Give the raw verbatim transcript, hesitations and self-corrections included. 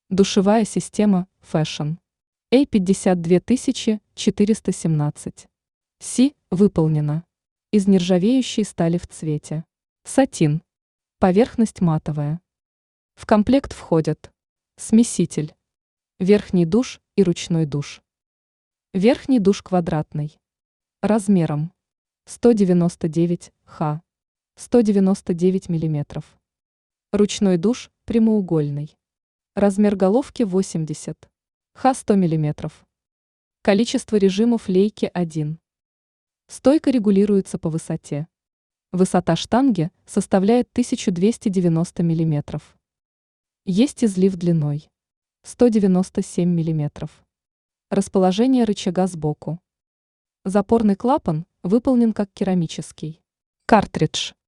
Душевая система Fashion. эй пятьдесят две тысячи четыреста семнадцать. Си выполнена из нержавеющей стали в цвете сатин. Поверхность матовая. В комплект входят смеситель, верхний душ и ручной душ. Верхний душ квадратный. Размером сто девяносто девять ха, сто девяносто девять миллиметров. Ручной душ прямоугольный. Размер головки восемьдесят ха, сто миллиметров. Количество режимов лейки один. Стойка регулируется по высоте. Высота штанги составляет тысяча двести девяносто миллиметров. Есть излив длиной сто девяносто семь миллиметров. Расположение рычага сбоку. Запорный клапан выполнен как керамический. Картридж.